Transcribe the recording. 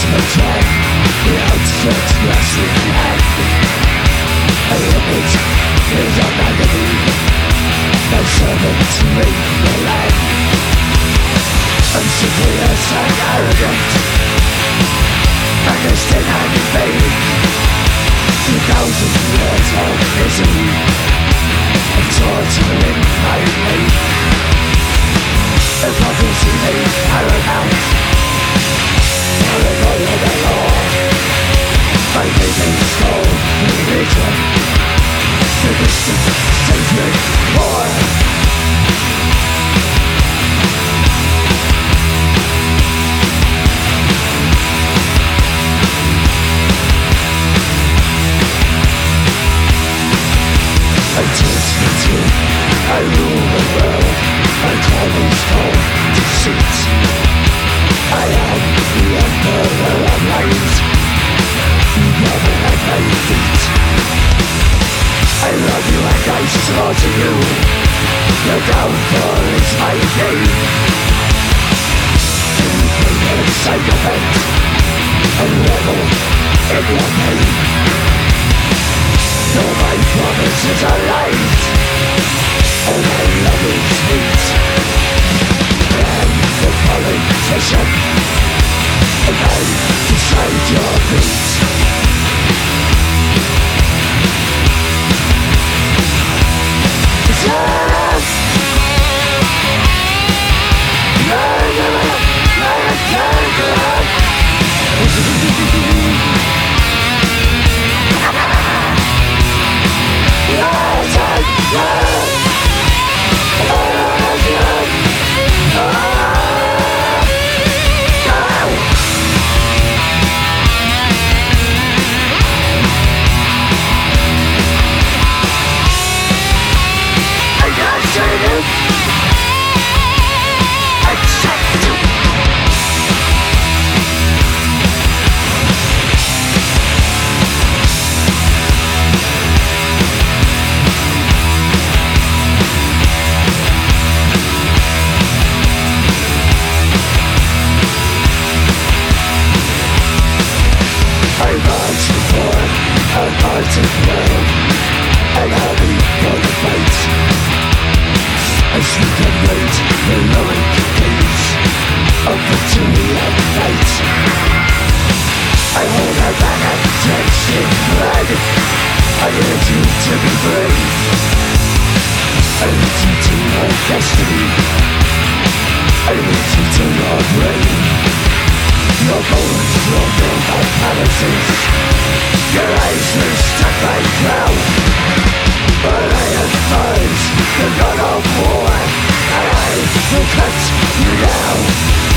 ultimate time, the outskirts last weekend. An image is a magazine, no servant to read the land. I'm serious and arrogant, understand how to fade. 2,000 years of misery, of torturing my hate. Hypocrisy made paramount, paranoia the law. My vision stole religion, the distant sacred war. I taste the truth, I rule the world, I call these home deceits. I am the emperor of light, you never at my feet. I love you and I slaughter you, your downfall is my gain. You bring a psychopath, a rebel in your pain. All my promises are lies, all my love is sweet. And the politician, and I decide your fate. Destiny, I lead you to your brain. Your bones will build my palaces, your eyes will stuck my crown. But I advise the god of war, and I will cut you down.